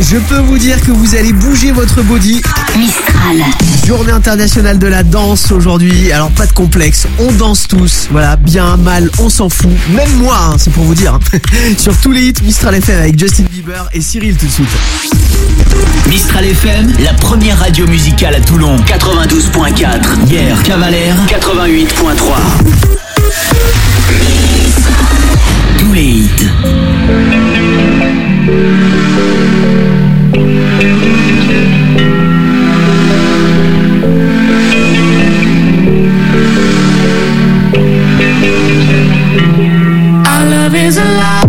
Je peux vous dire que vous allez bouger votre body. Mistral. Journée internationale de la danse aujourd'hui. Alors pas de complexe, on danse tous. Voilà, bien, mal, on s'en fout. Même moi, hein, c'est pour vous dire. Sur tous les hits, Mistral FM avec Justin Bieber et Cyril tout de suite. Mistral FM, la première radio musicale à Toulon. 92.4. Hier, Cavalère. 88.3. Tous les hits. Our love is alive.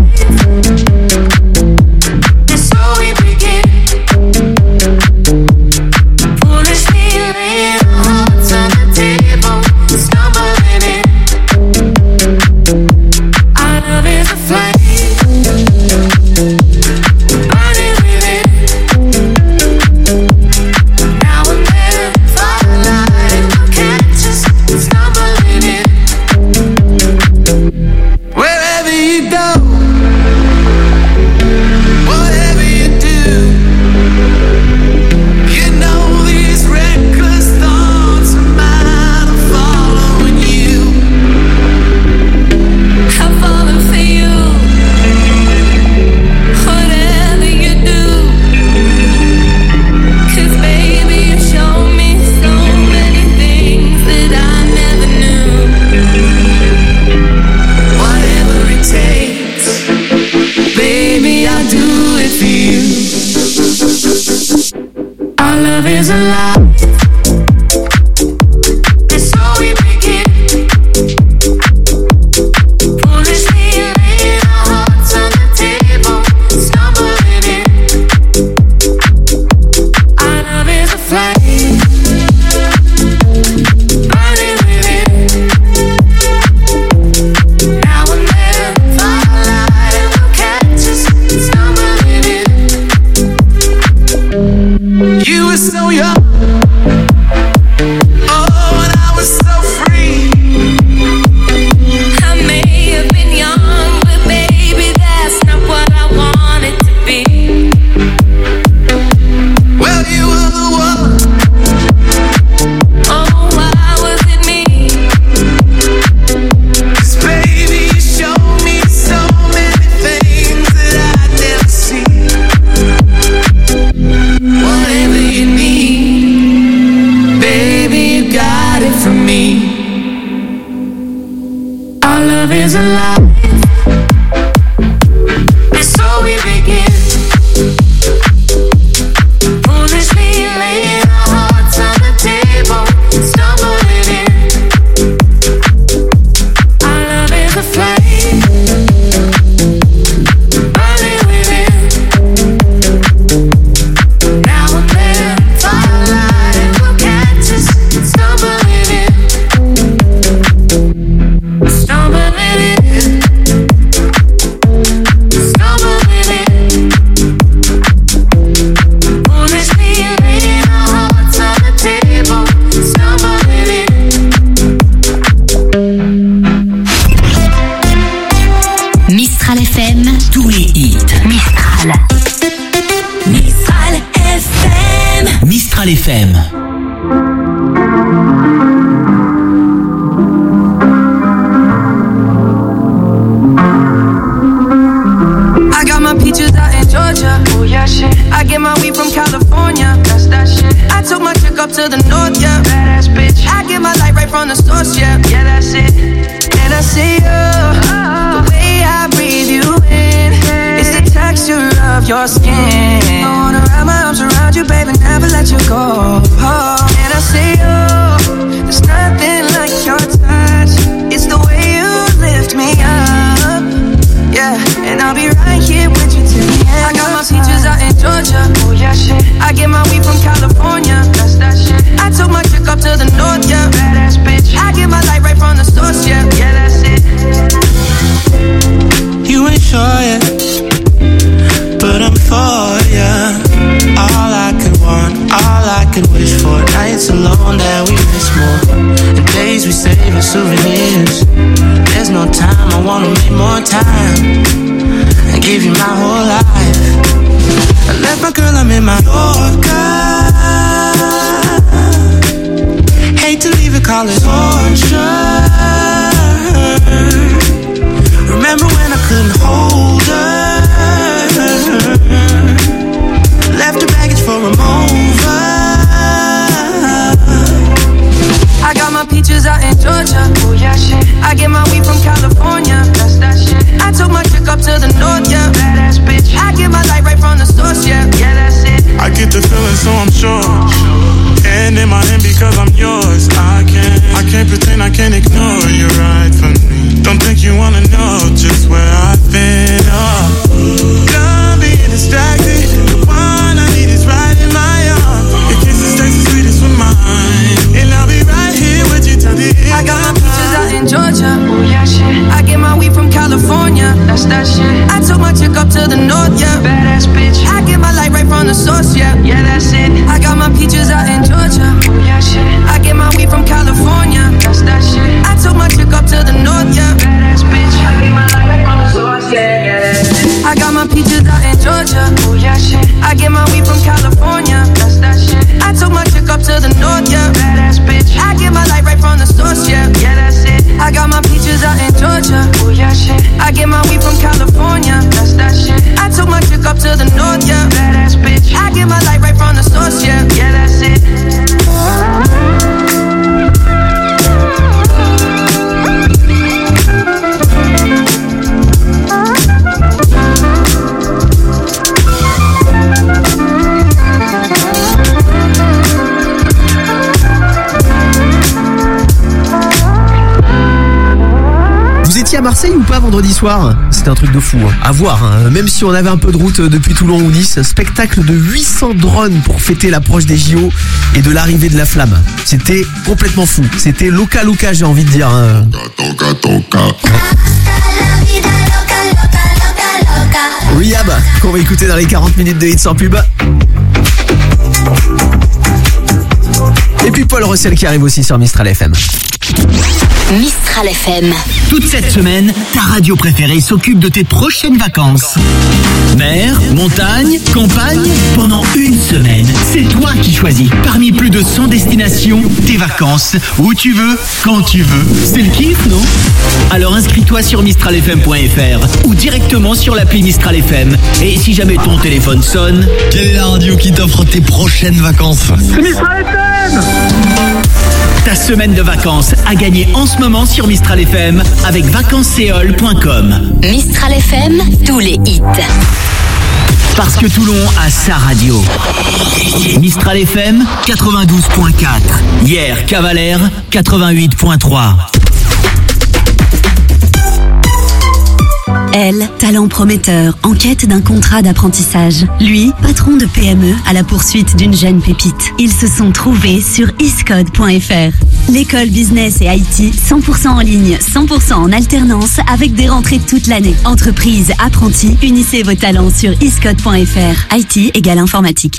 Give you my whole life. I left my my girl, I'm in my Yorker. Hate to leave it, call it torture. Remember when I couldn't hold her? Left her baggage for a mover. I got my peaches out in Georgia. Oh yeah, shit. I get my weed from California. That's that shit. I took my chick up to the north, yeah. Badass bitch. I get my light right from the source, yeah. Yeah, that's it. I get the feeling, so I'm sure. And in my hand because I'm yours. I can't pretend, I can't ignore you right from me. Don't think you wanna know just where I've been. Done being distracted. The one I need is right in my arms. Your kisses taste the sweetest with mine. And I'll be right here with you till the end. I got my peaches out in Georgia. Oh yeah, shit. I get my weed from California. That's that shit. I took my chick up to the north, yeah. Badass bitch. I get my light right from the source, yeah. Yeah, that's it. I got my peaches out in Georgia. Oh yeah, shit. I get my weed from California. That's that shit. I took my chick up to the north, yeah. Badass bitch. I get my light right from the source, yeah. Yeah, that's it. I got my peaches out in Georgia. Oh yeah, shit. I get my weed from California. That's that shit. I took my chick up to the north, yeah. Badass bitch. I get my light right from the source, yeah. Yeah, that's it. I got my peaches out in Georgia. Oh yeah, shit. I get my weed from California. That's that shit. I took my chick up to the north, yeah. Badass bitch. I get my light right from the source, yeah. Yeah, that's it. Vous étiez à Marseille ou pas vendredi soir? C'était un truc de fou, hein. À voir, hein. Même si on avait un peu de route depuis Toulon ou Nice, un spectacle de 800 drones pour fêter l'approche des JO et de l'arrivée de la flamme. C'était complètement fou. C'était Loca, j'ai envie de dire, hein. Rehab, qu'on va écouter dans les 40 minutes de hits sans pub. Et puis Paul Russell qui arrive aussi sur Mistral FM. Mistral FM. Toute cette semaine, ta radio préférée s'occupe de tes prochaines vacances. Mer, montagne, campagne, pendant une semaine, c'est toi qui choisis. Parmi plus de 100 destinations, tes vacances, où tu veux, quand tu veux. C'est le kiff, non? Alors inscris-toi sur mistralfm.fr ou directement sur l'appli Mistral FM. Et si jamais ton téléphone sonne, quelle est la radio qui t'offre tes prochaines vacances? C'est Mistral FM! Ta semaine de vacances à gagner en ce moment sur Mistral FM avec vacanceseol.com. Mistral FM, tous les hits. Parce que Toulon a sa radio. Mistral FM 92.4. Hier, Cavalère 88.3. Elle, talent prometteur, en quête d'un contrat d'apprentissage. Lui, patron de PME, à la poursuite d'une jeune pépite. Ils se sont trouvés sur iscode.fr. L'école business et IT, 100% en ligne, 100% en alternance, avec des rentrées toute l'année. Entreprise, apprentis, unissez vos talents sur iscode.fr. IT égale informatique.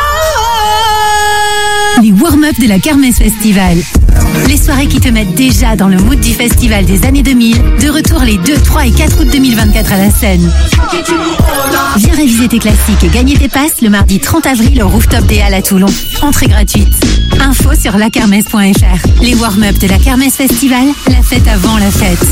Les warm-up de la Kermesse Festival. Les soirées qui te mettent déjà dans le mood du festival des années 2000, de retour les 2, 3 et 4 août 2024 à la Seine. Viens réviser tes classiques et gagner tes passes le mardi 30 avril au Rooftop des Halles à Toulon. Entrée gratuite. Info sur lakermesse.fr. Les warm-up de la Kermesse Festival, la fête avant la fête.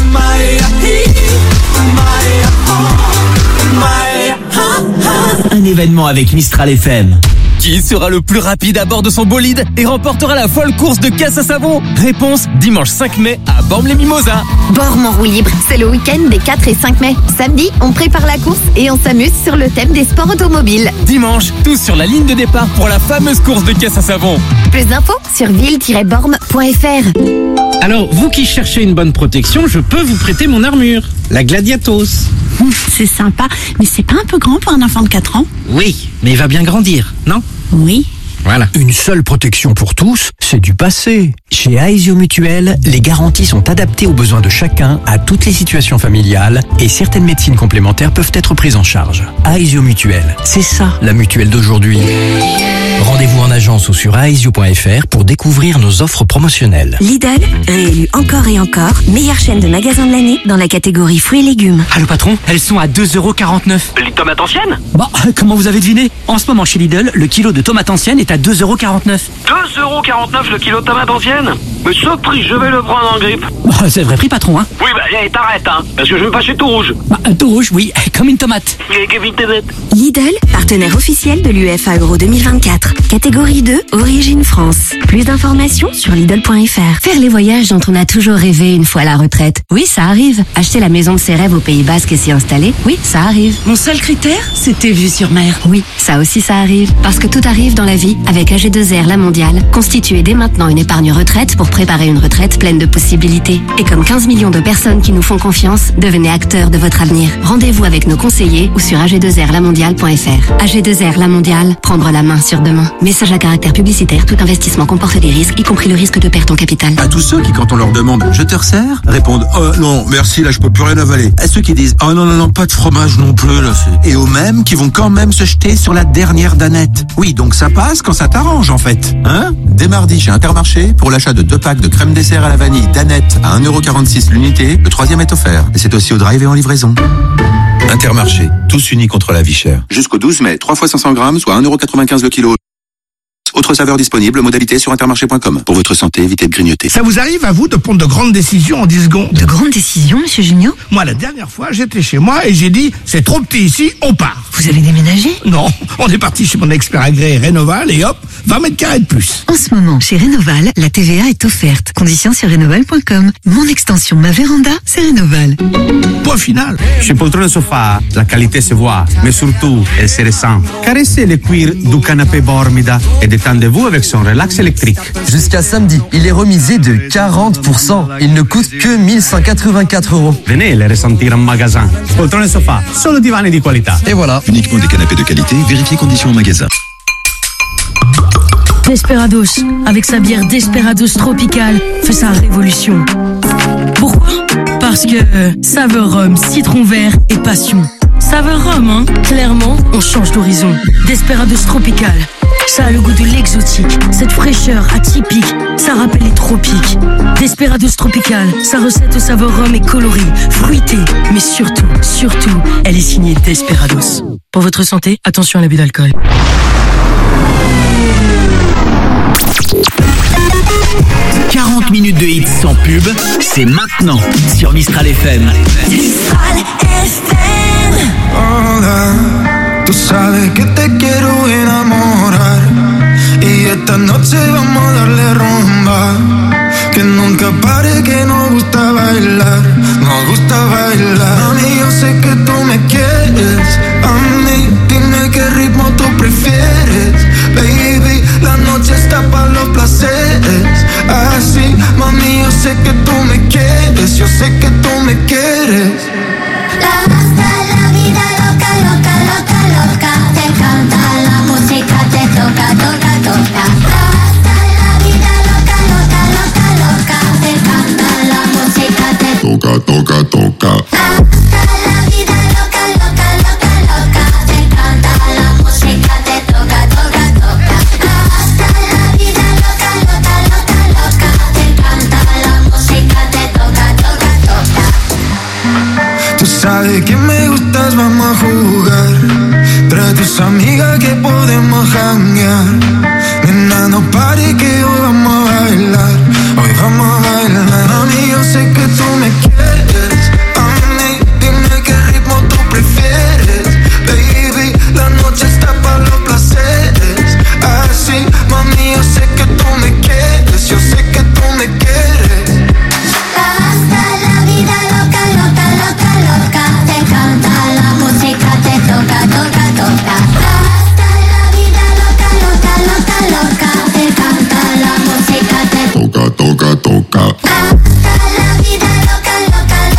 Un événement avec Mistral FM. Qui sera le plus rapide à bord de son bolide et remportera la folle course de caisse à savon? Réponse dimanche 5 mai à Bormes-les-Mimosas. Bormes en roue libre, c'est le week-end des 4 et 5 mai. Samedi, on prépare la course et on s'amuse sur le thème des sports automobiles. Dimanche, tous sur la ligne de départ pour la fameuse course de caisse à savon. Plus d'infos sur ville-bormes.fr. Alors, vous qui cherchez une bonne protection, je peux vous prêter mon armure, la Gladiatos. C'est sympa, mais c'est pas un peu grand pour un enfant de 4 ans? Oui, mais il va bien grandir, non? Oui, Voilà. Une seule protection pour tous, c'est du passé. Chez Aesio Mutuel, les garanties sont adaptées aux besoins de chacun, à toutes les situations familiales, et certaines médecines complémentaires peuvent être prises en charge. Aesio Mutuel, c'est ça la mutuelle d'aujourd'hui. Rendez-vous en agence ou sur aesio.fr pour découvrir nos offres promotionnelles. Lidl, réélu encore et encore, meilleure chaîne de magasins de l'année dans la catégorie fruits et légumes. Allô patron, elles sont à 2,49 €. Les tomates anciennes ? Bah, comment vous avez deviné ? En ce moment chez Lidl, le kilo de tomates anciennes est à 2,49 €. 2,49 € le kilo de tomates anciennes ? Mais ce prix, je vais le prendre en grippe. Bah, c'est vrai prix patron, hein. Oui, bah, t'arrêtes, hein, parce que je veux pas chez tout rouge. Bah, tout rouge, oui, comme une tomate. Lidl, partenaire officiel de l'UEFA Euro 2024. Catégorie 2, Origine France. Plus d'informations sur Lidl.fr. Faire les voyages dont on a toujours rêvé une fois à la retraite. Oui, ça arrive. Acheter la maison de ses rêves au Pays Basque et s'y installer. Oui, ça arrive. Mon seul critère, c'était vue sur mer. Oui, ça aussi ça arrive. Parce que tout arrive dans la vie avec AG2R La Mondiale. Constituez dès maintenant une épargne retraite pour préparer une retraite pleine de possibilités. Et comme 15 millions de personnes qui nous font confiance, devenez acteurs de votre avenir. Rendez-vous avec nos conseillers ou sur ag2rlamondiale.fr. AG2R La Mondiale, prendre la main sur demain. Message à caractère publicitaire, tout investissement comporte des risques, y compris le risque de perte en capital. À tous ceux qui, quand on leur demande « je te resserre ?» répondent « oh non, merci, là je peux plus rien avaler ». À ceux qui disent « oh non, pas de fromage non plus là ». Et aux mêmes qui vont quand même se jeter sur la dernière danette. Oui, donc ça passe quand ça t'arrange en fait. Hein ? Dès mardi chez Intermarché, pour l'achat de 2 packs de crème dessert à la vanille Danette à 1,46 € l'unité, le 3e est offert. Et c'est aussi au drive et en livraison. Intermarché, tous unis contre la vie chère. Jusqu'au 12 mai, 3 fois 500 grammes, soit 1,95 € le kilo. Autres saveurs disponibles, modalités sur intermarché.com. Pour votre santé, évitez de grignoter. Ça vous arrive à vous de prendre de grandes décisions en 10 secondes? De grandes décisions, monsieur Junio? Moi, la dernière fois, j'étais chez moi et j'ai dit, c'est trop petit ici, on part. Vous avez déménagé? Non, on est parti chez mon expert agréé Rénoval et hop, 20 mètres carrés de plus. En ce moment, chez Rénoval, la TVA est offerte. Conditions sur rénoval.com. Mon extension, ma véranda, c'est Rénoval. Point final. Chez Poltrone Sofa, la qualité se voit, mais surtout, elle se ressent. Caressez le cuir du canapé Bormida et détendez-vous avec son relax électrique. Jusqu'à samedi, il est remisé de 40%. Il ne coûte que 1184 €. Venez le ressentir en magasin. Poltrone Sofa, solo divani di qualità. Et voilà. Uniquement des canapés de qualité, vérifiez conditions en magasin. Desperados, avec sa bière Desperados Tropical, fait sa révolution. Pourquoi? Parce que saveur rhum, citron vert et passion. Saveur rhum, hein? Clairement, on change d'horizon. Desperados Tropical, ça a le goût de l'exotique, cette fraîcheur atypique, ça rappelle les tropiques. Desperados Tropical, sa recette au saveur rhum est colorée, fruitée, mais surtout, elle est signée Desperados. Pour votre santé, attention à l'abus d'alcool. « 40 minutes de hits sans pub, c'est maintenant sur Mistral FM. Mistral FM. Hola, tú sabes que te quiero enamorar y esta noche vamos a darle rumba, que nunca pare, que nos gusta bailar, Mami, yo sé que tú me quieres, a mí, dime qué ritmo tú prefieres, baby, la noche está para los placeres, así, mami, yo sé que tú me quieres, yo sé que tú me quieres. La vida loca, loca, loca, loca, te encanta la música, te toca, toca, toca. La vida loca, loca, loca, loca, te encanta la música, te toca, toca, toca. La vida loca, loca, loca, loca, te encanta la música, te toca, toca, toca. La vida loca, loca, loca, loca, te encanta la música, te toca, toca, toca. Tú sabes que me gustas, vamos a jugar. Trae tus amigas que podemos janguear. Nena, no pare que hoy vamos a bailar. Hoy vamos a bailar. Mami, yo sé que tú me quieres. A mí, dime qué ritmo tú prefieres. Baby, la noche está para los placeres. Así, mami, yo sé que tú me quieres. Yo sé que tú me quieres. La vida loca, loca, loca, loca, te encanta la música, te toca, toca, toca. La vida loca, loca, loca, loca, te encanta la música, te toca, toca, toca. La vida loca, loca,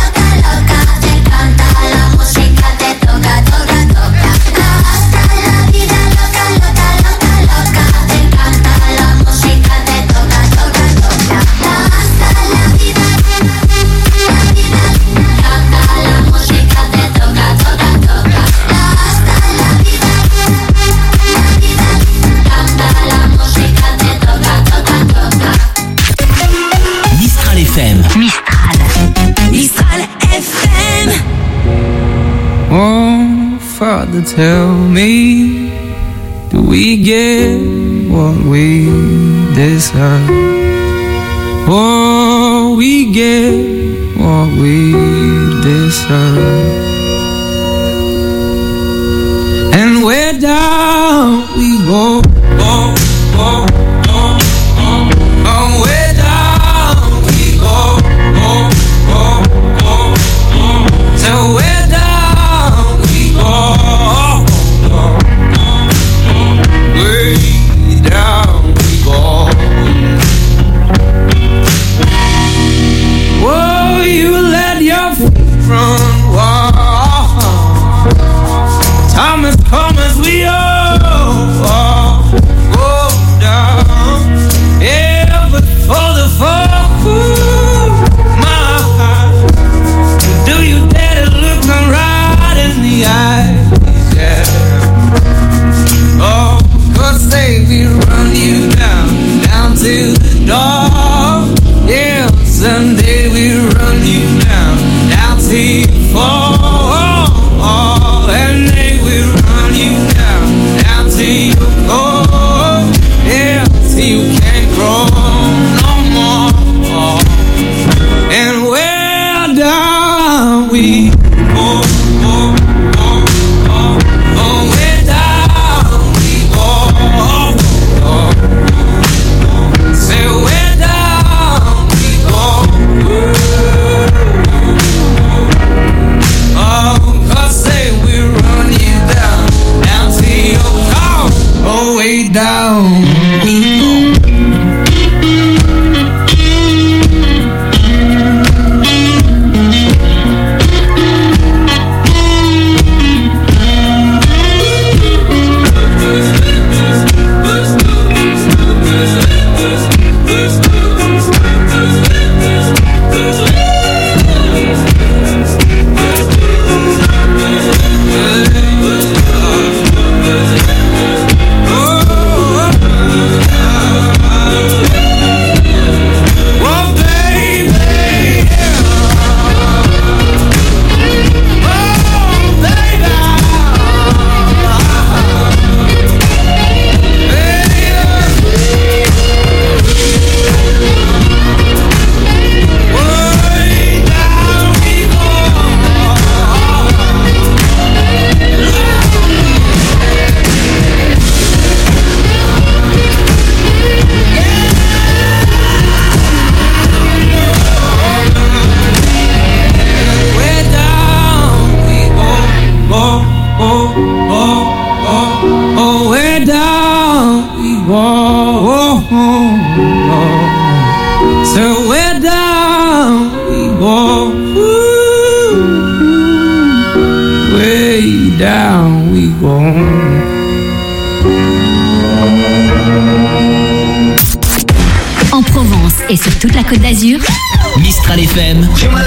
Father, tell me, do we get what we deserve? Oh, we get what we deserve. And where down we go, oh, oh, oh, oh, oh, where down we go, oh, oh, oh, oh, so where down we go, oh, oh, oh, oh, way down we go. Oh, you let your feet run wild. Time has come as we all go down. Yeah, but for the fall, my heart, do you dare to look me right in the eyes? Yeah. Oh, 'cause say we run you down to the door. Yeah, someday we run you down till you fall. And they will run you down till you go. Yeah, till you can't grow no more. And where down we go, oh, oh, oh, oh, where down we go, oh, oh, oh. Say where down we go. Oh, 'cause say we run you down to your car, oh, way down we go. So where down we go, way down we go. En Provence et sur toute la Côte d'Azur, Mistral FM.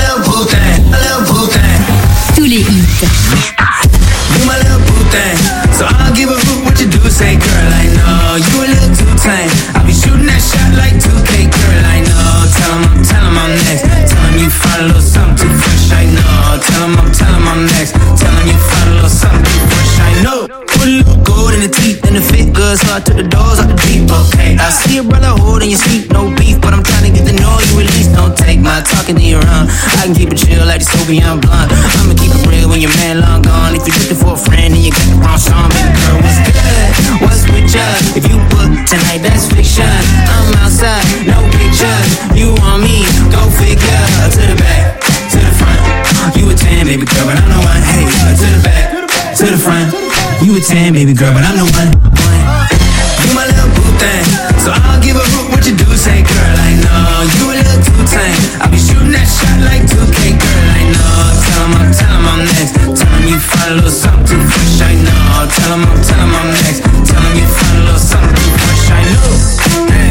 Tous les hits. You my little boo thing, so I don't give a hoot what you do. Say, girl, I know you a little too tame. I'll be shooting that shot like 2K, girl, I know. Tell him I'm next. Tell him you find a little something too fresh, I know. Tell him I'm next. Tell him you find a little something too fresh, I know. Put a little gold in the teeth and it fit good, so I took the doors out the deep, okay. I see a brother holding your sweet, no beef, but I'm trying to get to know you at least. Don't take my talking to your own. I can keep it chill like the Soviet blonde. I'ma keep it real when your man long gone. If you're looking for a friend and you got the wrong song, baby girl, what's good? What's with ya? If you book tonight, that's fiction. I'm outside, no pictures. You want me? Go figure. To the back, to the front. You a 10, baby girl, but I'm the one. Hey, to the back, to the front. You a 10, baby girl, but I'm the one. You my little boo thing, so I don't give a hoot what you do. Say, girl, I know you a little too tame. I'll be shooting that shot like 2K, girl, I know. Tell him I'm next. Tell him you find a little something too fresh, I know. Tell him I'm next. Tell him you find a little something too fresh, I know. Hey.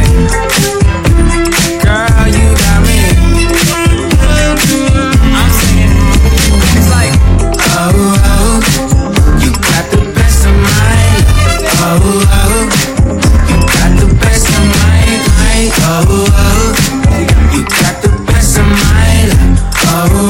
Girl, you got me. I'm singing. It's like, oh, oh, you got the best of mine. Oh, oh, you got the best of mine. Oh, oh, you got the best of mine. Oh,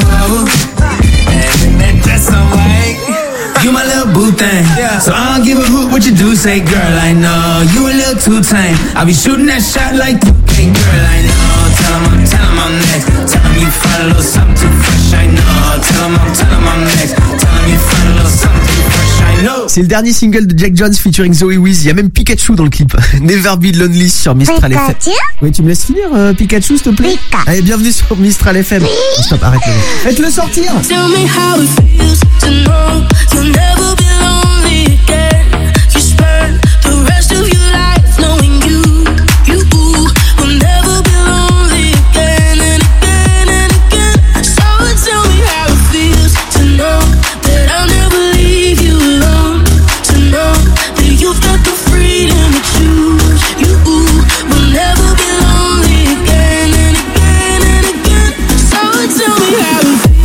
So I don't give a hoot what you do, say girl, I know you a little too tame. I'll be shooting that shot like 2K, girl, I know. Tell him I'm next. Tell him you find a little something too fresh, I know. Tell him I'm next. Tell him you find a little something too fresh, I know. C'est le dernier single de Jack Jones featuring Zoe Wiz. Il y a même Pikachu dans le clip. Never Be Lonely sur Mistral FM. Oui, tu me laisses finir, Pikachu, s'il te plaît. Allez, bienvenue sur Mistral FM. Oh, stop, arrête-le. Faites-le sortir. Tell me how it feels to know you'll never be lonely again. You spend the rest of your life knowing you will never be lonely again and again and again. So tell me how it feels to know that I'll never leave you alone. To know that you've got the freedom to choose. You will never be lonely again and again and again. So tell me how it feels.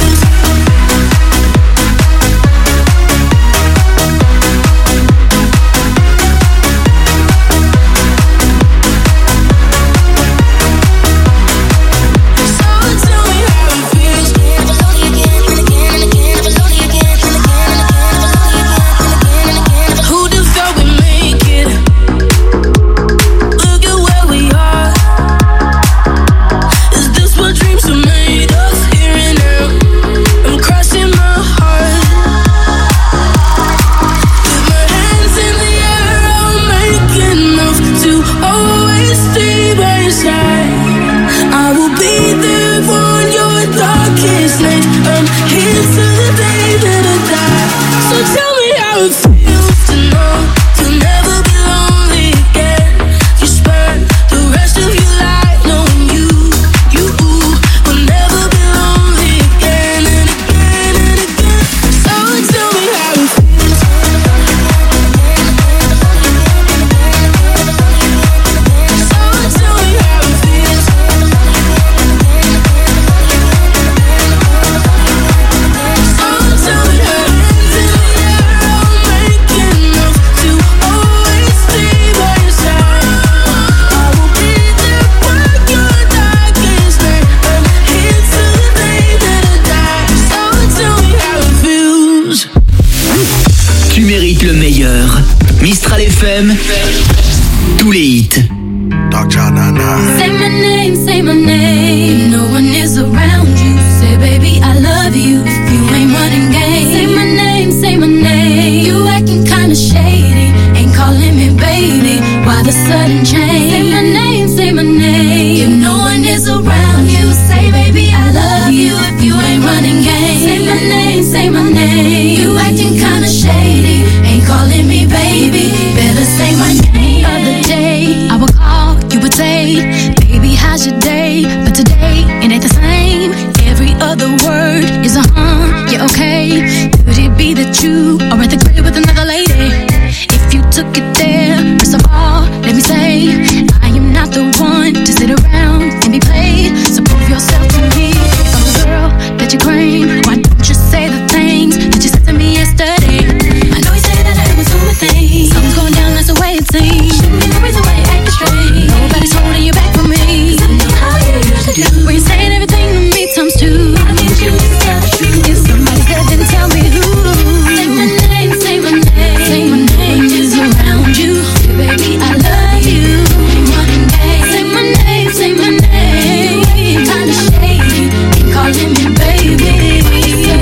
Mistral FM, tous les hits. Say my name, no one is around you. Say baby I love you if you ain't running game. Say my name, you acting kinda shady, ain't calling me baby, why the sudden change? Say my name, if no one is around you. Say baby I love you if you ain't running game. Say my name, you acting kinda shady, ain't calling me baby, better say my name. Other day I would call, you would say, baby how's your day? But today it ain't the same. Every other word is a yeah, okay. Could it be that you are at the crib with another lady? If you took it there, first of all, let me say, I am not the one to sit around and be played. So prove yourself to me. If I'm the girl that you claim, why don't you say the things that you said to me yesterday? I know you say that I was doing my thing. Something's going down, that's the way it seems. Shouldn't be no reason why you acting straight. Nobody's holding you back from me. 'Cause I know how you usually do. When you're saying everything to me times two. I need you to tell the truth. If somebody's dead, then tell me who. Say my name, say my name. Say my name is around you. Say, baby, I love you. Ain't running game. Say my name, say my name. Kinda shady, ain't calling me baby. Say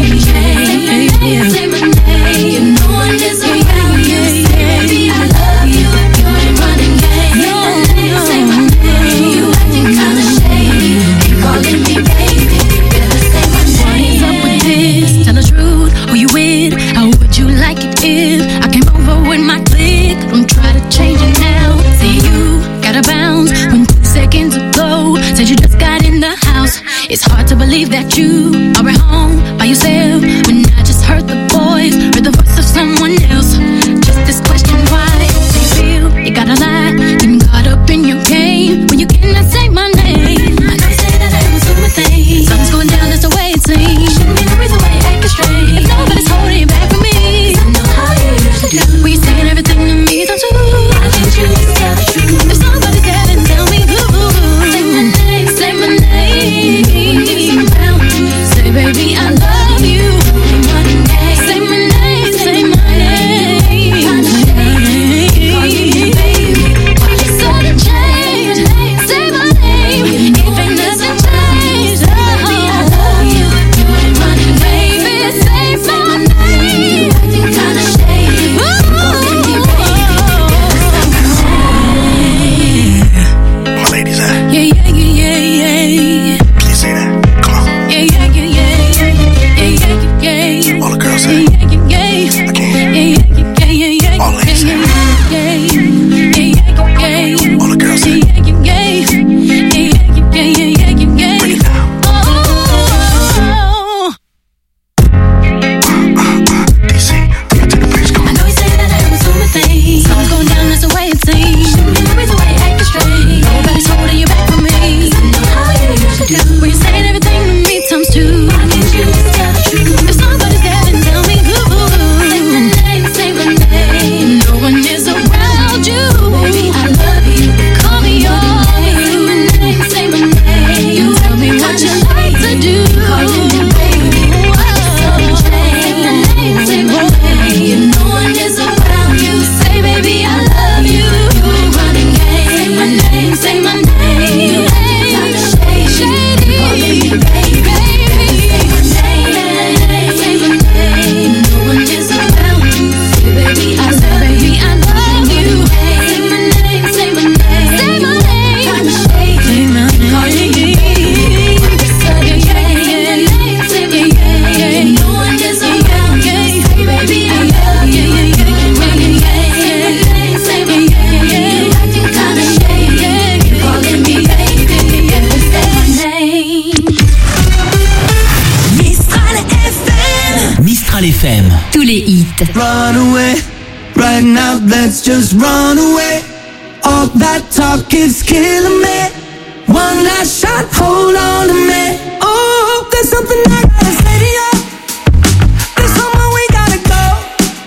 Mistral FM. Tous les hits. Run away, right now let's just run away. All that talk is killing me. One last shot, hold on to me. Oh, there's something I gotta say to you. There's somewhere we gotta go.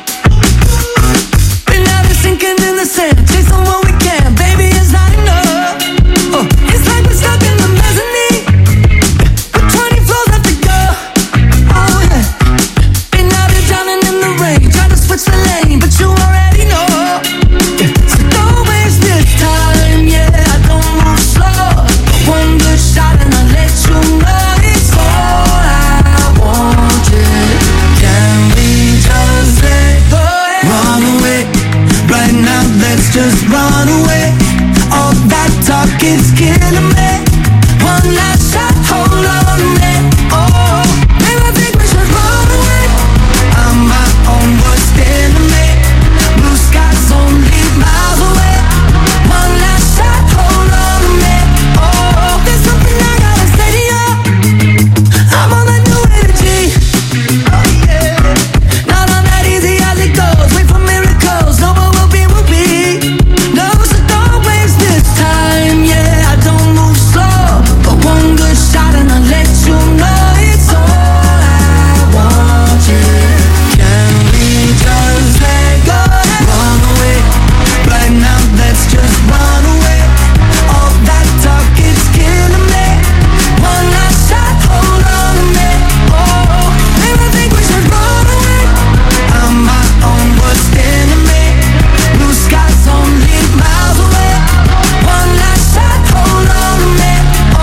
Been out there sinking in the sand, chasing what we can, baby, it's not enough. Oh, it's like we're stuck in the mezzanine with 20 floors left to go. Oh yeah, been out there drowning in the rain, trying to switch the lane, but you already know. Yeah. So don't waste this time, yeah, I don't move slow. One good shot and I'll let you know it's all I want, yeah. Can we just let go? Run away, right now let's just run away. All that talk is killing me. One last shot, hold on to me. Oh, maybe I think we should run away. I'm my own worst enemy. Blue skies only miles away. One last shot, hold on to me. Oh, there's something I gotta say to you. I'm on that new energy. Oh yeah, not on that easy as it goes. Wait for miracles, no what will be will be. No, so don't waste this time. Yeah, I don't move slow, but one good shot and I'll let you know it's all I want. Yeah, can we just let go? Run away, right now let's just run away. All that talk is killing me. One last shot, hold on to me. Oh, maybe I think we should run away. I'm my own worst enemy. Blue skies only miles away. One last shot, hold on to me. Oh.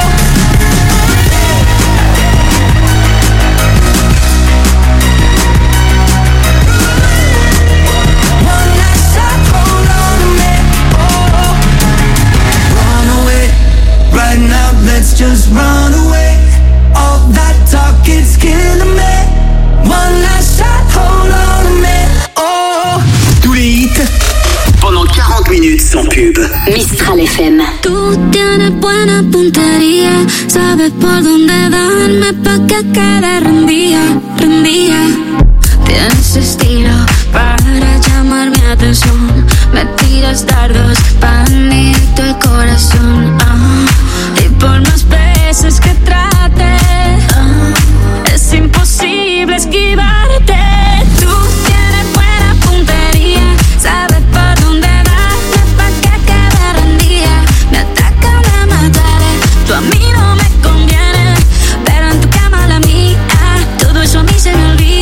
One last shot, hold on to me. Oh. Run away, right now let's just run away. All that talk is killing me. One last shot, hold on to me. Oh. Tous les hits pendant 40 minutes sans pub. Mistral FM. Tú tienes buena puntería, sabes por dónde darme pa' que quede rendida, rendida. Tienes estilo para llamar mi atención, me tiras dardos pa' hundirte el corazón. Y por más veces que trate, es imposible esquivarte. Tú tienes buena puntería, sabes por dónde darme pa' que quede rendida. Me atacan a matar, tú a mí no me conviene, pero en tu cama la mía, todo eso a mí se me olvida.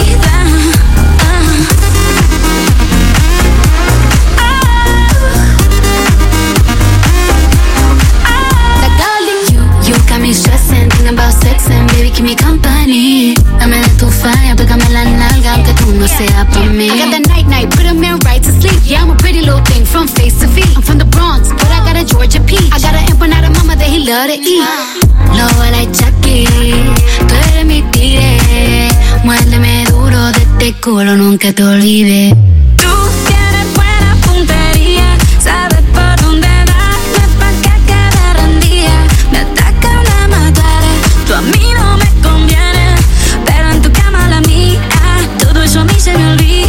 Got me stressing, thinking about sex and baby keep me company. Dame de tu falla, pégame la nalga aunque tú no seas pa' mí. I got the night, put a man right to sleep. Yeah, I'm a pretty little thing from face to feet. I'm from the Bronx, but I got a Georgia peach. I got an empanada mama that he love to eat. Lobo like Chucky, tú eres mi tigre. Muérdeme duro de este culo, nunca te olvides. Tú tienes buena puntería, sabes por dónde darme pa' que quede rendida. Me atacan a matar, tú a mí no me conviene, pero en tu cama la mía, todo eso a mí se me olvida.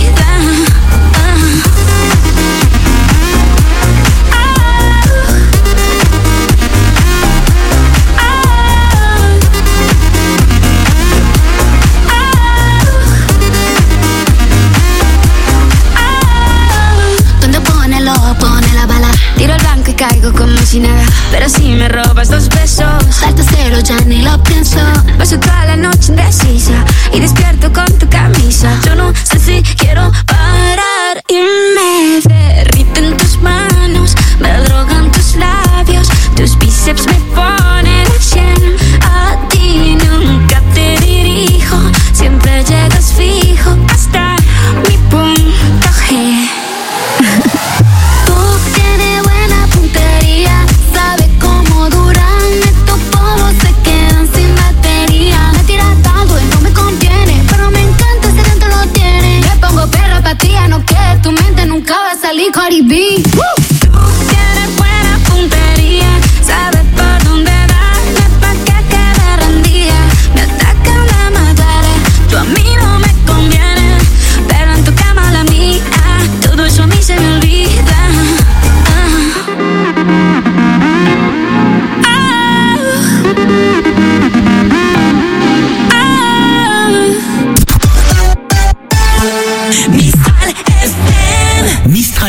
Donde pone el ojo, pone la bala. Tiro el blanco y caigo como si nada, pero si me robas 2 besos, salto cero, ya ni lo pienso. Paso toda la noche indecisa y despierto con tu camisa. Yo no sé si quiero parar y me derriten tus manos, me drogan tus labios, tus bíceps me ponen al 100. A ti nunca te dirijo, siempre llegas fijo hasta mi punto G. Tú tienes buena puntería, sabes cómo duran estos polvos, se quedan sin batería. Me tiras tanto y no me conviene, pero me encanta ese dentro lo tiene. Me pongo perra pa' ti, no que tu mente nunca va a salir Cardi B. Tú tienes buena puntería, sabes por dónde darme pa' que quede rendida. Me atacan a matar, tú a mí no me conviene.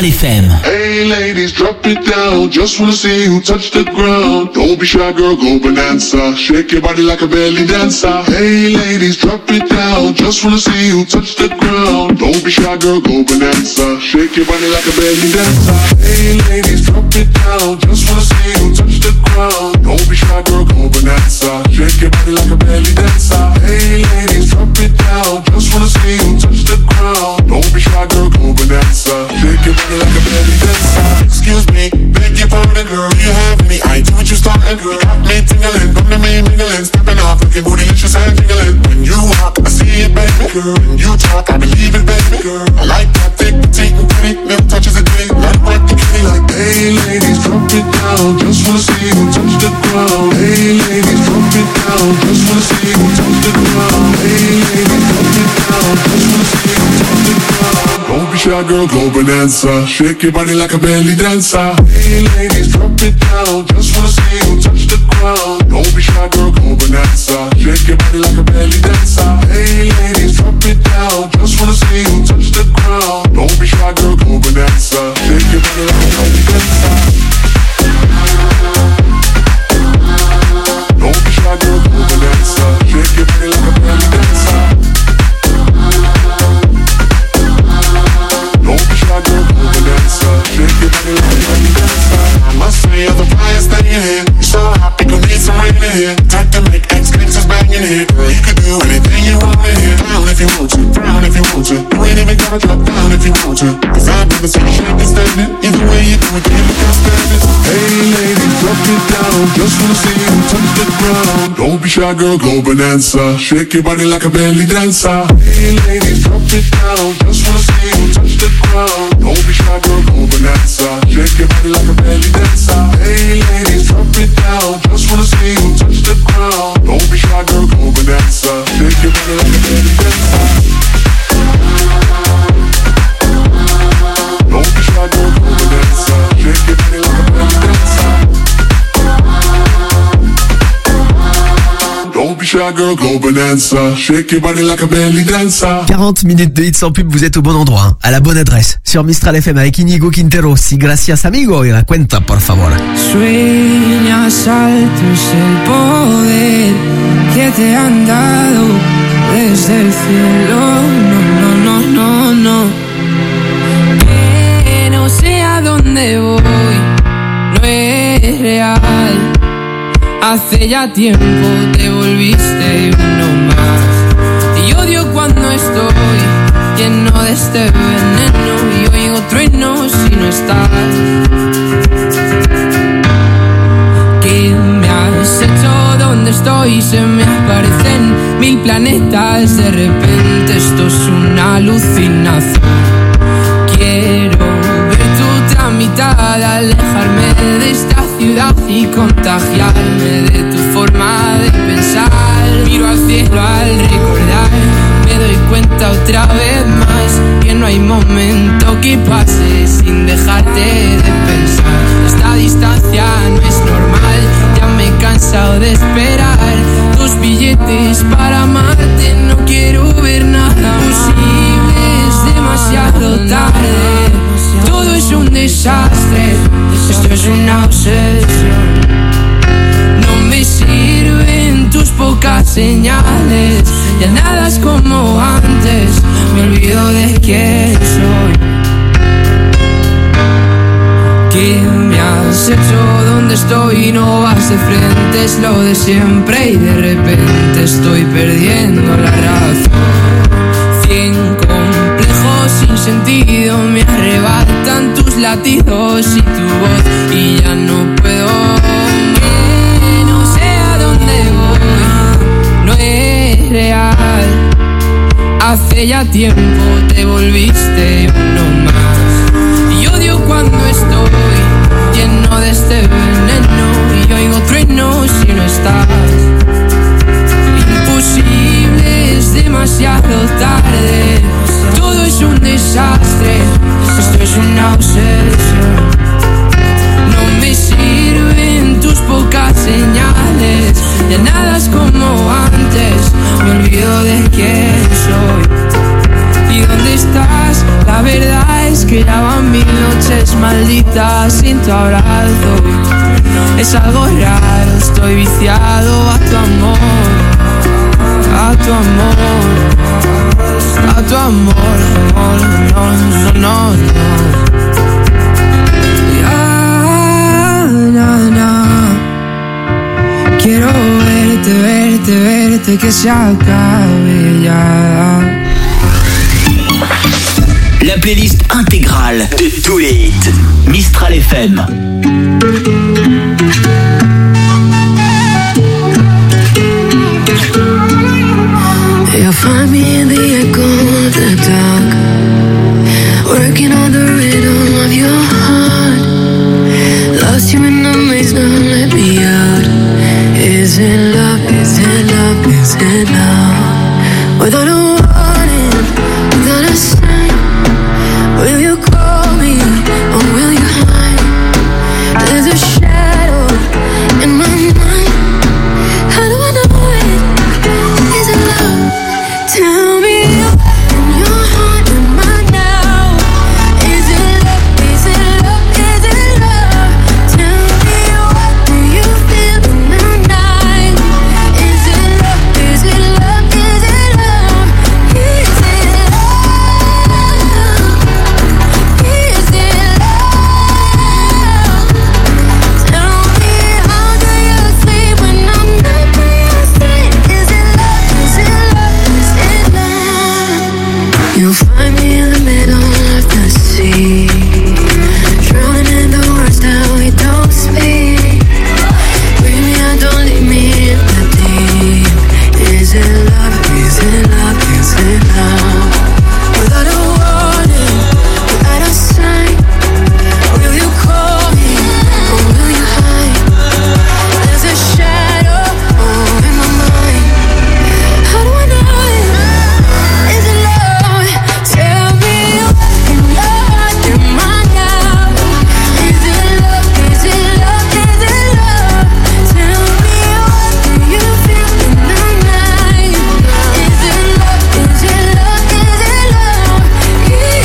Mistral FM. Hey ladies, drop it down. Just wanna see who touch the ground. Don't be shy, girl, go bonanza. Shake your body like a belly dancer. Hey ladies, drop it down. Just wanna see who touch the ground. Don't be shy, girl, go bonanza. Shake your body like a belly dancer. Hey ladies, drop it down. Just wanna see who touch the ground. Don't be shy, girl, go bonanza. Shake your body like a belly dancer. Hey ladies, drop it down. Just wanna see who touch the ground. Don't be shy, girl, go bonanza. Shake your body like a belly dancer. Excuse me, beg your pardon, girl. You have me. I do what you starting, girl. Got me tingling, come to me mingling, stepping off, looking bootylicious and jingling. When you walk, I see it, baby, girl. When you talk, I believe it, baby, girl. I like that thick, petite, and pretty. Never touches a day. Like what you kitty, like hey ladies, drop it down. Just wanna see who touch the ground. Hey ladies, drop it down. Just wanna see who touch the ground. Hey ladies, drop it down. Just wanna see who touch the ground. Don't be shy, girl, go bonanza. Shake your body like a belly dancer. Hey ladies, drop it down. Just wanna see who touch the ground. Don't be shy, girl, go bonanza. Shake your body like a belly dancer. Hey ladies, drop it down. Just wanna see who touch the ground. Don't be shy, girl, go bonanza. Shake your body like a belly dancer. Don't be shy, girl, go bonanza. Shake your body like a belly dancer. Don't be shy, girl, go bonanza. Shake your body like a belly dancer. I must say you're the brightest thing in here. You're so hot, we gon' need some rain in here. Time to make X-Gangsters bang in here. Girl, you can do anything you want in here. Down if you want to, down if you want to. You ain't even gotta drop down if you want to. Cause I've never seen you shake and standing. Either way you do it, you look outstanding. Hey ladies, drop it down. Just wanna see who touch the ground. Don't be shy, girl, go bonanza. Shake your body like a belly dancer. Hey ladies, drop it down. Just wanna see who touch the ground. Don't be shy, girl, go bonanza. Shake your body like a belly dancer. Hey ladies, drop it down. Just wanna see who touch the ground. Don't be shy, girl, go bonanza. Shake your body like a belly dancer. Don't be shy, girl, go bonanza. Shake your body like a belly dancer. Don't be shy, girl, go bonanza. Shake your body like a belly dancer. 40 minutes de hits sans pub, vous êtes au bon endroit, hein, à la bonne adresse. Sur Mistral FM avec Inigo Quintero. Si gracias amigo, y la cuenta, por favor. Sueñas alto es el poder que te han dado desde el cielo. No. Que no sé a dónde voy, no es real. Hace ya tiempo te volviste uno más. Y odio cuando estoy lleno de este veneno y oigo truenos si no estás. ¿Qué me has hecho? ¿Dónde estoy? Se me aparecen 1000 planetas. De repente esto es una alucinación. Quiero ver tu otra mitad, alejarme de esta ciudad y contagiarme de tu forma de pensar. Miro al cielo al recordar, me doy cuenta otra vez más que no hay momento que pase sin dejarte de pensar. Esta distancia no es normal, ya me he cansado de esperar tus billetes para amarte. No quiero ver nada posible, es demasiado tarde. Todo es un desastre, esto es una obsesión. No me sirven tus pocas señales, ya nada es como antes, me olvido de quién soy. ¿Qué me has hecho? ¿Dónde estoy? No vas de frente, es lo de siempre y de repente estoy perdiendo la razón. 100 complejos sin sentido me arrebatan tus latidos y tu voz y ya no puedo. Que no sé a dónde voy, no es real. Hace ya tiempo te volviste uno más. Y odio cuando estoy lleno de este veneno y oigo truenos si no estás. Imposible, es demasiado tarde. Todo es un desastre, esto es una obsesión. No me sirven tus pocas señales, ya nada es como antes, me olvido de quién soy. ¿Y dónde estás? La verdad es que ya van 1000 noches maldita sin tu abrazo. Es algo raro, estoy viciado a tu amor, a tu amor, a tu amor, amor, no, no, no, no. Ya, na, na. Quiero verte, verte, verte, que se acabe ya. La playlist intégrale de tous les hits. Mistral FM. You'll find me in the echo of the dark, working on the rhythm of your heart. Lost you in the maze, now let me out. Is it love, is it love, is it love? Without a warning, without a sign, will you call me or will you hide? There's a shadow in my mind. How do I know it? Is it love? Tell me in your heart and mine now. Is it love? Is it love? Is it love? Tell me what do you feel in the night? Is it love? Is it love? Is it love? Is it love? Is it love? Tell me how do you sleep when I'm not by your side? Is it love? Is it love? Is it love? You'll find me in the middle of the sea, drowning in the words that we don't speak. Bring me out, don't leave me in the deep. Is it love? Is it love? Is it love? Without a warning, without a sign, will you call me or will you hide? There's a shadow in my mind. How do I know it? Is it love? Tell me what in your heart and mine now. Is it love? Is it love? Is it love? Tell me what do you feel in the night? Is it love? Is it love? Is it love? Is it love? Is it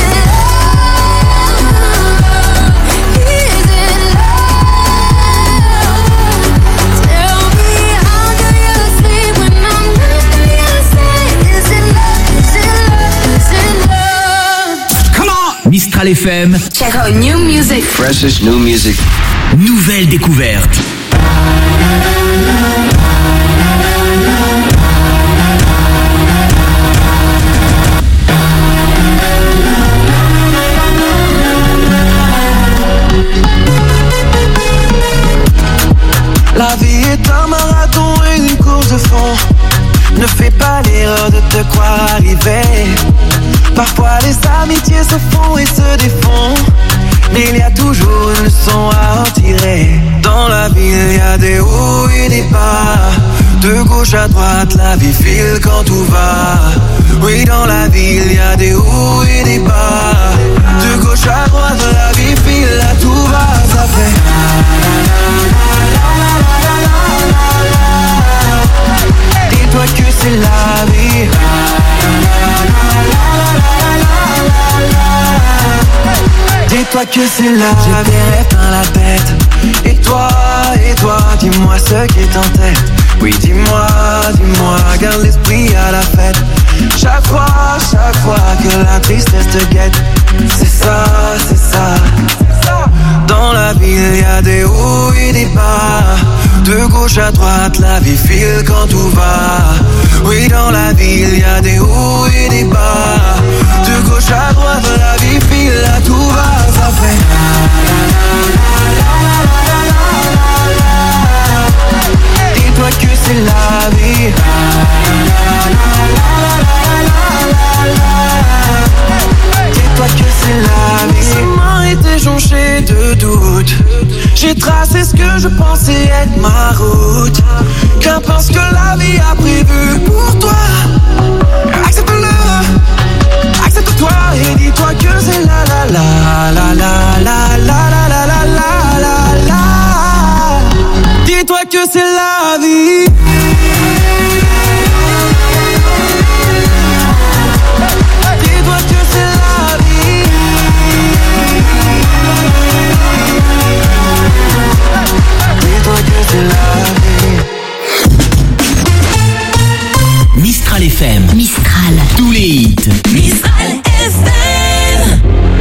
love? Tell me how do you sleep when I'm not by your side? Is it love? Is it love? Is it love? Come on! Mistral FM. Check out new music. Freshest new music. Nouvelle découverte. La vie est un marathon et une course de fond. Ne fais pas l'erreur de te croire arrivé. Parfois les amitiés se font et se défont, mais il y a toujours une leçon à en tirer. Dans la vie il y a des hauts et des bas. De gauche à droite la vie file quand tout va. Oui, dans la vie il y a des hauts et des bas. De gauche à droite la vie file, là tout va. Ça fait dis-toi que c'est la vie. Dis-toi que c'est la vie. J'ai des rêves dans la tête. Et toi, dis-moi ce qui est en tête. Oui, dis-moi, garde l'esprit à la fête. Chaque fois que la tristesse te guette. C'est ça. Dans la vie il y a des hauts et des bas. De gauche à droite la vie file quand tout va. Oui, dans la vie il y a des hauts et des bas. De gauche à droite la vie file, là tout va. Ça fait dis-toi que c'est la vie. Dis-toi que c'est la vie. Ces mains étaient jonchées de doutes. J'ai tracé ce que je pensais être ma route. Qu'importe ce que la vie a prévu pour toi. Accepte-le, accepte-toi et dis-toi que c'est la la la la la la la la la la la. Dis-toi que c'est la vie. Dis-toi que c'est la vie. Mistral. Tous les hits. Mistral FM.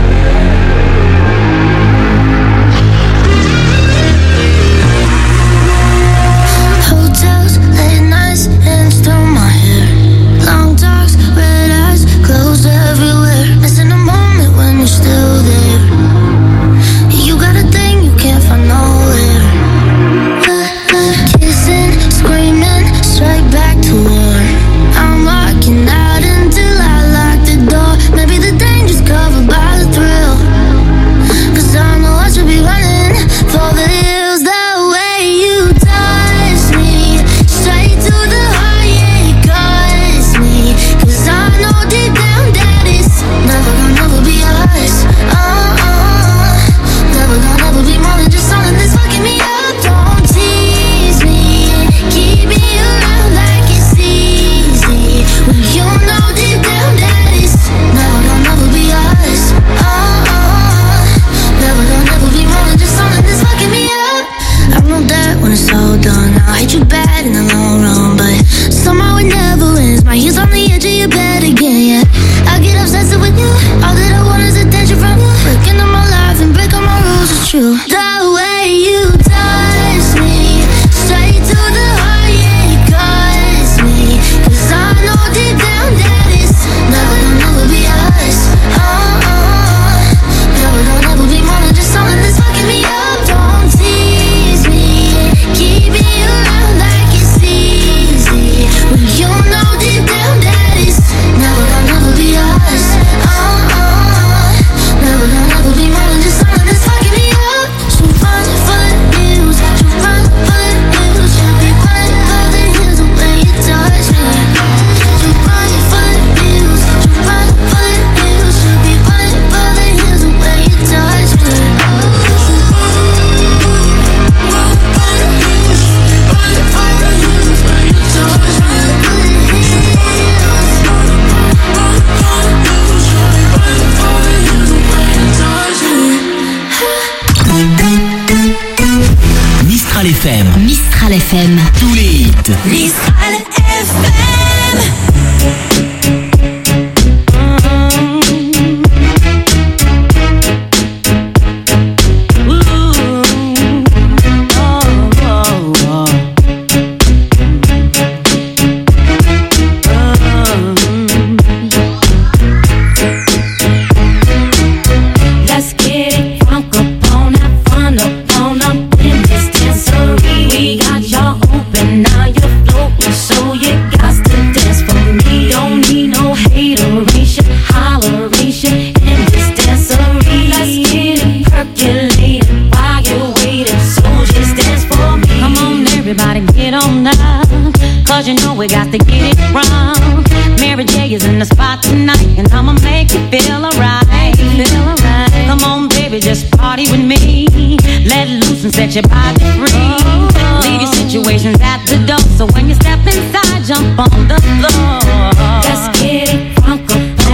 Hotels, late nights, hands through my hair. Long talks, red eyes, clothes everywhere. Missing a moment when you're still there. You got a thing you can't find nowhere. Kissing, screaming, straight back to war. I'm walking out until I lock the door. Maybe the danger's covered by the thrill. 'Cause I know I should be running for the hills. The way you touch me, straight to the heart, yeah, it cuts me. 'Cause I know deep down that it's never gonna never be us. Never gonna never be more than just something that's fucking me up. Don't tease me, keep me around like it's easy. When you know deep down that it's never gonna never be us. Never gonna never be more than just something that's fucking me up. I know that when it's all done, I'll hate you bad in the long run, but somehow it never ends. My heels on the edge of your bed again, yeah. I get obsessed with you. All that I want is attention from you. Break into my life and break all my rules, it's true. The way you touch me, straight to the heart, yeah, it cuts me. 'Cause I know deep down that it's never gonna never be us. Never gonna never be more than just something that's fucking me up. Don't tease me, keep me around like it's easy. When you know deep down that it's never gonna never be us. Never gonna never be more than just something that's fucking me up. She'll run for the hills, she'll run for the hills. She'll be running for the hills when you touch me. She'll run for the hills, she'll run for the hills. She'll be running for the hills when you touch me. Mistral FM. Mistral FM. Tous les hits. Mistral FM. Let's get it crunk up on that fun up in this dancery. We got y'all open, now you're floating, so you got to dance for me. Don't need no hateration, holleration in this dancery. Let's get it percolated while you're waiting, so just dance for me. Come on, everybody, get on up, 'cause you know we got to get it wrong. Mary J is in the spot tonight, and I'ma make you feel alright. Come on, baby, just party with me. Let loose and set your body free. Leave your situations at the door, so when you step inside, jump on the floor. Let's get it crunk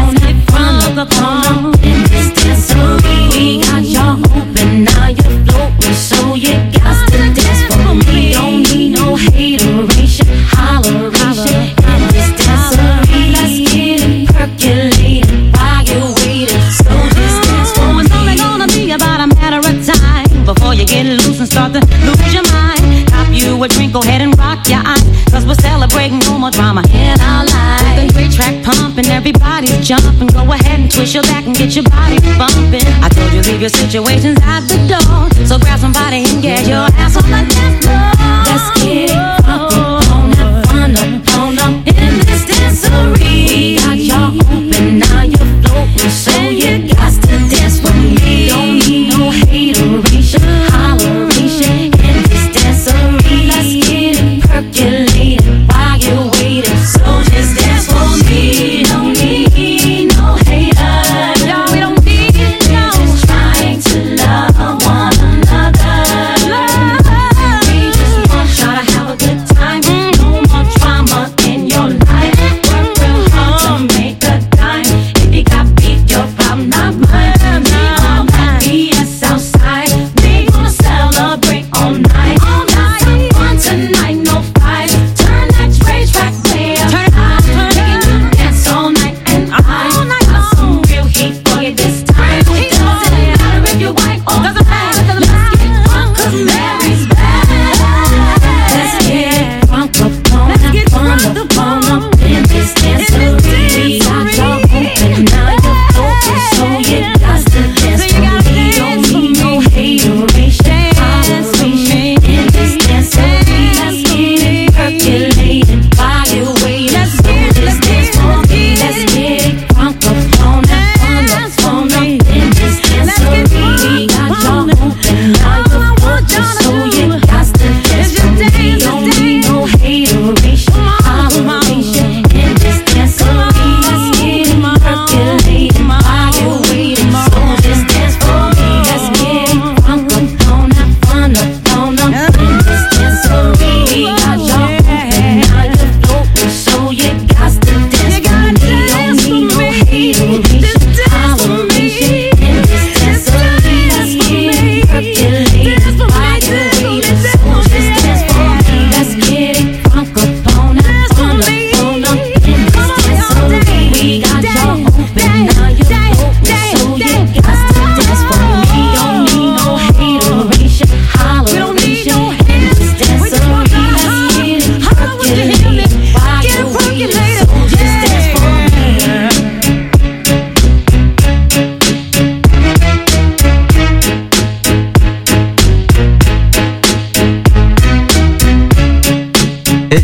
up on in this dancery. We got y'all open, now you're floating, so you got to dance for me. Don't need no hateration, holleration in this dancery. Let's get it percolated while you're waiting, so just dance for me. It's only gonna be about a matter of time before you get loose and start to lose your mind. Cop you a drink, go ahead and rock your eyes, 'cause we're celebrating no more drama in our lives. With a great track pumping, everybody's jumping. Go ahead and twist your back and get your body bumping. I told you leave your situations at the door, so grab somebody and get your ass on the dance floor. Let's get it crunk up on that fun up in this dancery. We got y'all open, now you're floating, so you got to dance with me. Don't need no hateration, holleration in this dancery. Let's get it percolated while you're waiting, so just dance for me. Don't need no haters, y'all, we don't need no. Just trying to love one another.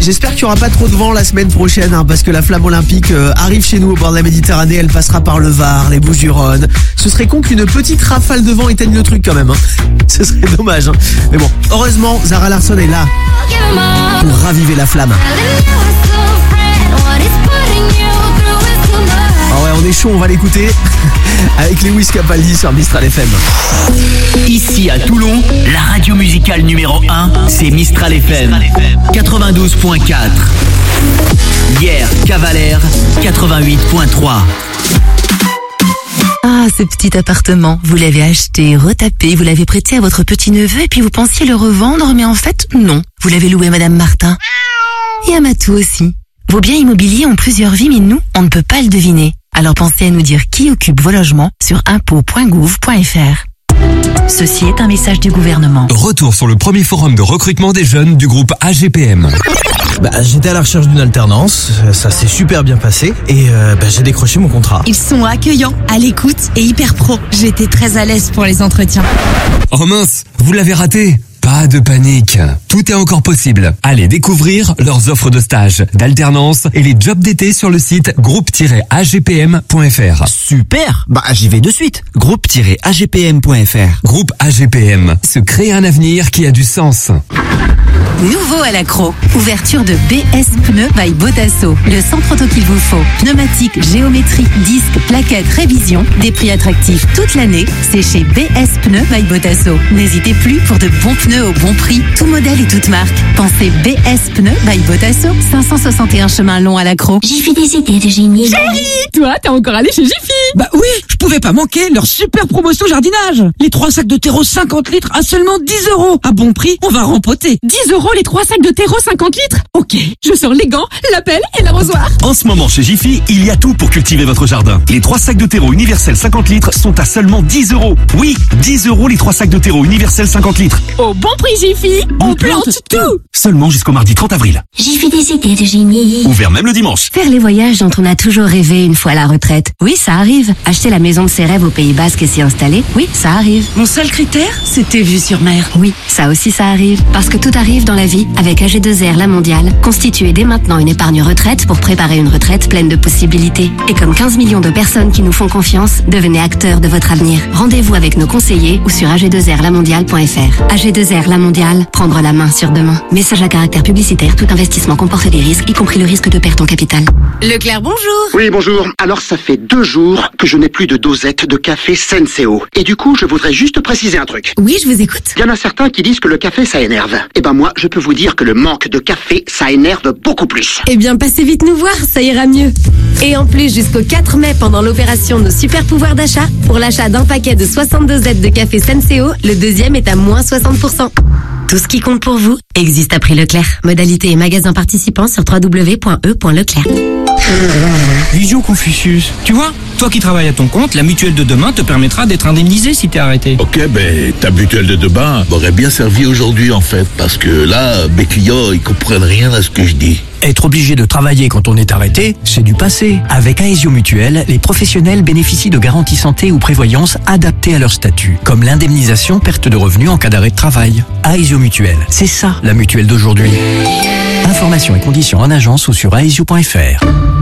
J'espère qu'il n'y aura pas trop de vent la semaine prochaine, hein, parce que la flamme olympique arrive chez nous au bord de la Méditerranée. Elle passera par le Var, les Bouches-du-Rhône. Ce serait con qu'une petite rafale de vent éteigne le truc quand même, hein. Ce serait dommage, hein. Mais bon, heureusement, Zara Larsson est là pour raviver la flamme. Ah ouais, on est chaud, on va l'écouter avec Lewis Capaldi sur Mistral FM. Ici à Toulon, la radio musicale numéro 1, c'est Mistral FM 92.4. Hier, Cavalère 88.3. Ah, ce petit appartement, vous l'avez acheté, retapé, vous l'avez prêté à votre petit-neveu et puis vous pensiez le revendre, mais en fait, non. Vous l'avez loué à Madame Martin. Et à Matou aussi. Vos biens immobiliers ont plusieurs vies, mais nous, on ne peut pas le deviner. Alors pensez à nous dire qui occupe vos logements sur impôts.gouv.fr. Ceci est un message du gouvernement. Retour sur le premier forum de recrutement des jeunes du groupe AGPM. J'étais à la recherche d'une alternance, ça s'est super bien passé et j'ai décroché mon contrat. Ils sont accueillants, à l'écoute et hyper pro. J'étais très à l'aise pour les entretiens. Oh mince, vous l'avez raté. Pas de panique, tout est encore possible. Allez découvrir leurs offres de stage, d'alternance et les jobs d'été sur le site groupe-agpm.fr. Super, j'y vais de suite. Groupe-agpm.fr. Groupe AGPM, se créer un avenir qui a du sens. Nouveau à l'accro, ouverture de BS Pneus by Botasso. Le centre auto qu'il vous faut. Pneumatique, géométrie, disques, plaquettes, révision. Des prix attractifs toute l'année. C'est chez BS Pneus by Botasso. N'hésitez plus pour de bons pneus au bon prix, tout modèle et toute marque. Pensez BS Pneus by Botasso, 561 chemin long à l'accro. Jiffy des idées de génie. Chérie, toi, t'es encore allé chez Jiffy? Oui, je pouvais pas manquer leur super promotion jardinage. Les 3 sacs de terreau 50 litres à seulement 10 €. À bon prix, on va rempoter. 10 € les 3 sacs de terreau 50 litres? Ok, je sors les gants, la pelle et l'arrosoir. En ce moment chez Jiffy, il y a tout pour cultiver votre jardin. Les 3 sacs de terreau universel 50 litres sont à seulement 10 €. Oui, 10 € les 3 sacs de terreau universel 50 litres. Au bon prix Jiffy, on plante tout. Seulement jusqu'au mardi 30 avril. Jiffy des idées de génie. Ouvert même le dimanche. Faire les voyages dont on a toujours rêvé une fois à la retraite. Oui, ça arrive. Acheter la maison de ses rêves au Pays Basque et s'y installer. Oui, ça arrive. Mon seul critère, c'était vue sur mer. Oui, ça aussi ça arrive. Parce que tout arrive dans la vie avec AG2R La Mondiale. Constituez dès maintenant une épargne retraite pour préparer une retraite pleine de possibilités. Et comme 15 millions de personnes qui nous font confiance, devenez acteurs de votre avenir. Rendez-vous avec nos conseillers ou sur ag2rlamondiale.fr. AG2R La Mondiale, prendre la main sur demain. Message à caractère publicitaire, tout investissement comporte des risques, y compris le risque de perte en capital. Leclerc, bonjour. Oui, bonjour. Alors, ça fait 2 jours que je n'ai plus de dosette de café Senseo. Et du coup, je voudrais juste préciser un truc. Oui, je vous écoute. Il y en a certains qui disent que le café, ça énerve. Eh ben moi, je peux vous dire que le manque de café, ça énerve beaucoup plus. Eh bien, passez vite nous voir, ça ira mieux. Et en plus, jusqu'au 4 mai, pendant l'opération Nos Super Pouvoirs d'achat, pour l'achat d'un paquet de 62 Z de café Senseo, le deuxième est à moins 60%. Tout ce qui compte pour vous existe à prix Leclerc. Modalité et magasin participants sur www.e.leclerc. Vision Confucius. Tu vois, toi qui travailles à ton compte, la mutuelle de demain te permettra d'être indemnisé si t'es arrêté. Ok, ta mutuelle de demain m'aurait bien servi aujourd'hui en fait, parce que là, mes clients, ils comprennent rien à ce que je dis. Être obligé de travailler quand on est arrêté, c'est du passé. Avec Aesio Mutuelle, les professionnels bénéficient de garanties santé ou prévoyance adaptées à leur statut, comme l'indemnisation perte de revenus en cas d'arrêt de travail. Aesio Mutuelle, c'est ça la mutuelle d'aujourd'hui. Informations et conditions en agence ou sur aesio.fr.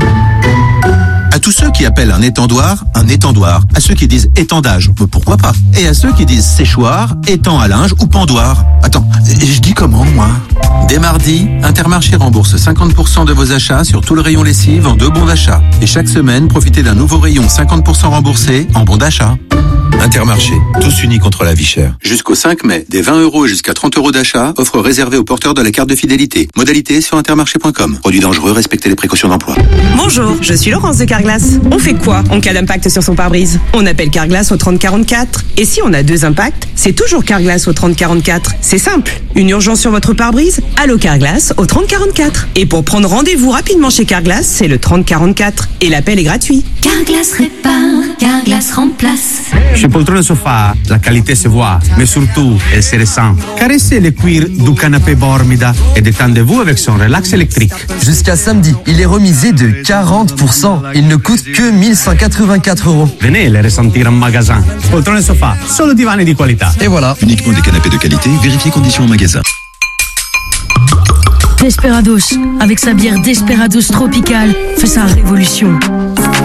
À tous ceux qui appellent un étendoir, à ceux qui disent étendage, pourquoi pas, et à ceux qui disent séchoir, étang à linge ou pendoir. Attends, je dis comment moi? Dès mardi, Intermarché rembourse 50% de vos achats sur tout le rayon lessive en 2 bons d'achat. Et chaque semaine, profitez d'un nouveau rayon 50% remboursé en bons d'achat. Intermarché, tous unis contre la vie chère. Jusqu'au 5 mai, des 20 € et jusqu'à 30 € d'achat, offre réservée aux porteurs de la carte de fidélité. Modalité sur intermarché.com. Produit dangereux, respectez les précautions d'emploi. Bonjour, je suis Laurence de Carglass. On fait quoi en cas d'impact sur son pare-brise? On appelle Carglass au 3044. Et si on a 2 impacts, c'est toujours Carglass au 3044. C'est simple. Une urgence sur votre pare-brise? Allô Carglass au 3044. Et pour prendre rendez-vous rapidement chez Carglass, c'est le 3044. Et l'appel est gratuit. Carglass répare, Carglass remplace. Chez Poltrone Sofa, la qualité se voit, mais surtout, elle se ressent. Caressez le cuir du canapé Bormida et détendez-vous avec son relax électrique. Jusqu'à samedi, il est remisé de 40%. Il ne coûte que 1184 €. Venez le ressentir en magasin. Poltrone Sofa, solo divani di qualità. Et voilà. Uniquement des canapés de qualité, vérifiez conditions en magasin. Desperados, avec sa bière Desperados Tropical, fait sa révolution. Pourquoi ?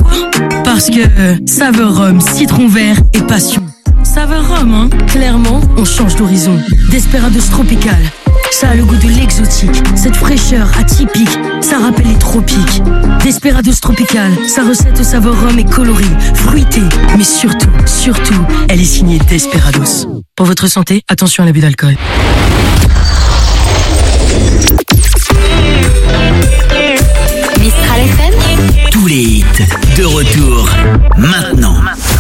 Parce que saveur rhum, citron vert et passion. Saveur rhum, hein ? Clairement, on change d'horizon. Desperados Tropical, ça a le goût de l'exotique. Cette fraîcheur atypique, ça rappelle les tropiques. Desperados Tropical, sa recette au saveur rhum est colorée, fruitée. Mais surtout, elle est signée Desperados. Pour votre santé, attention à l'abus d'alcool. Mistral FM. Tous les hits de retour maintenant.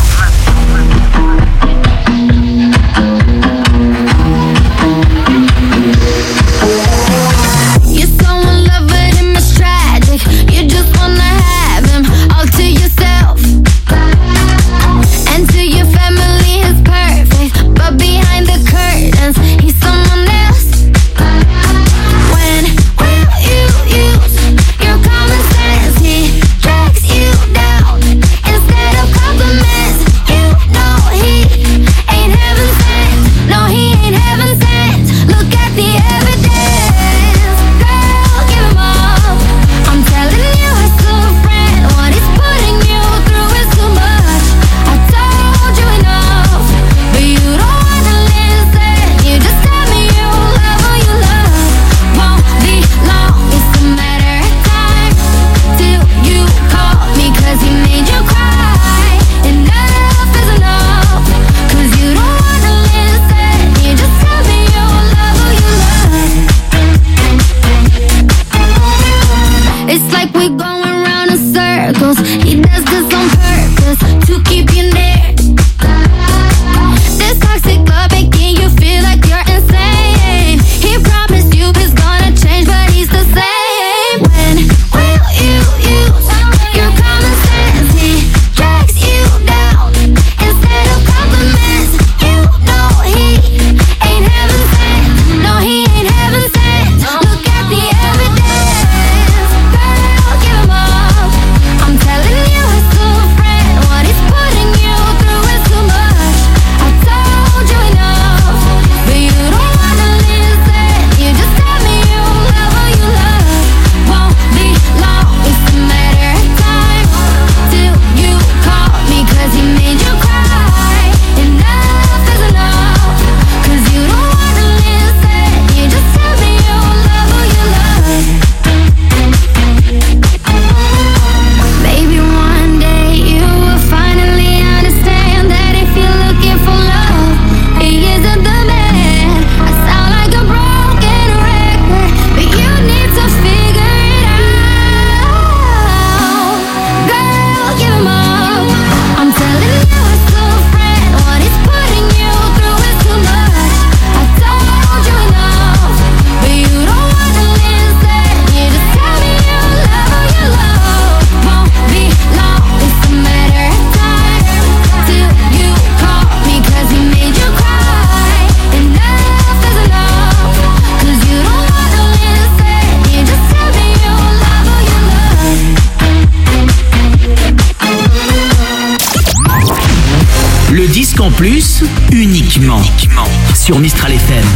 You're so in love with him, it's tragic. You just wanna have him all to yourself. And to your family, he's perfect. But behind the curtains, he's someone else. When will you use your common sense? He drags you down instead of compliments. You know he ain't heaven sent. No, he ain't heaven sent. Look at the evidence. Girl, give him up. I'm telling you, it's a friend. What he's putting you through is too much. I told you enough, but you don't wanna listen. You just tell me you love who you love. Won't be long, it's a matter of time till you call me, 'cause he made you cry. Enough is enough, 'cause you don't wanna listen. You just tell me you love who you love. It's like we're going round in circles. He does this on purpose to keep you near. This toxic love making you feel like you're insane. He promised you he's gonna change, but he's the same. When will you use your common sense? He drags you down instead of compliments. You know he ain't heaven sent. No, he ain't heaven sent. Look at the evidence. Girl, give him up. I'm telling you, it's a friend. What he's putting you through is too much. I told you enough, but you don't wanna listen. You just tell me you love who you love. Won't be long, it's a matter of time till you call me, 'cause he made you cry. Enough is enough, 'cause you don't wanna listen. You just tell me you love who you love. Maybe one day you will finally understand that if you're looking for love, he isn't the man. I sound like a broken record, but you need to figure it out. Girl, give him up. I'm telling you, it's a friend. What he's putting you through is too much. I told you enough, but you don't wanna listen. You just tell me you love who you love. Won't be long, it's a matter of time till you call me, 'cause he made you cry. Enough is enough, 'cause you don't wanna listen. You just tell me you love who you love. Le disque en plus, uniquement sur Mistral FM.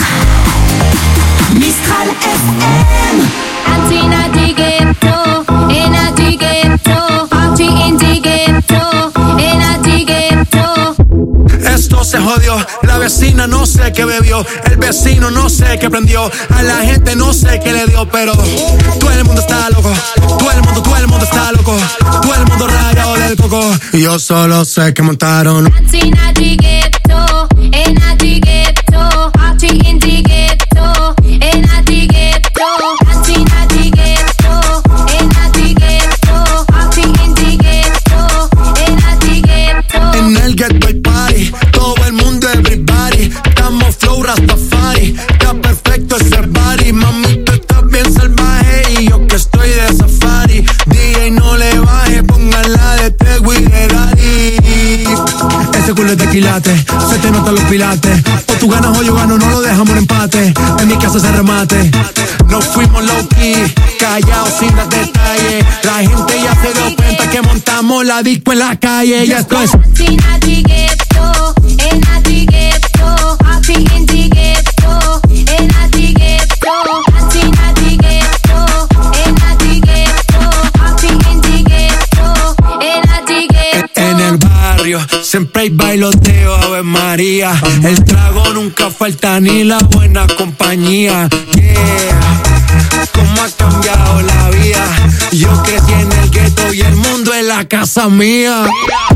Mistral FM. Antina di ghetto, ena di ghetto, party in di ghetto, ena di ghetto. Esto se jodió, la vecina no sé qué bebió, el vecino no sé qué prendió, a la gente no sé qué le dio, pero todo el mundo está loco, todo el mundo está loco, todo el mundo rayado del coco, y yo solo sé que montaron. Antina di ghetto, ena di ghetto, party in di ghetto, ena di ghetto, Antina di ghetto, ena di ghetto, party in di ghetto, ena di ghetto. En el ghetto hay party, todo el mundo everybody, estamos flow Rastafari, está perfecto ese body, mami tú estás bien salvaje y yo que estoy de safari, DJ no le baje, póngala de Tego y de Daddy. Ese culo es de quilate, se te notan los pilates, o tú ganas o yo gano, no lo dejamos en empate, en mi casa se remate, nos fuimos low key, callados sin dar detalles, la gente ya se dio cuenta que montamos la disco en la calle, ya esto es. Antina di ghetto, ena di ghetto, party in di ghetto, ena di ghetto, Antina Siempre hay bailoteo, Ave María. El trago nunca falta ni la buena compañía. Yeah, cómo ha cambiado la vida. Yo crecí en el gueto y el mundo es la casa mía.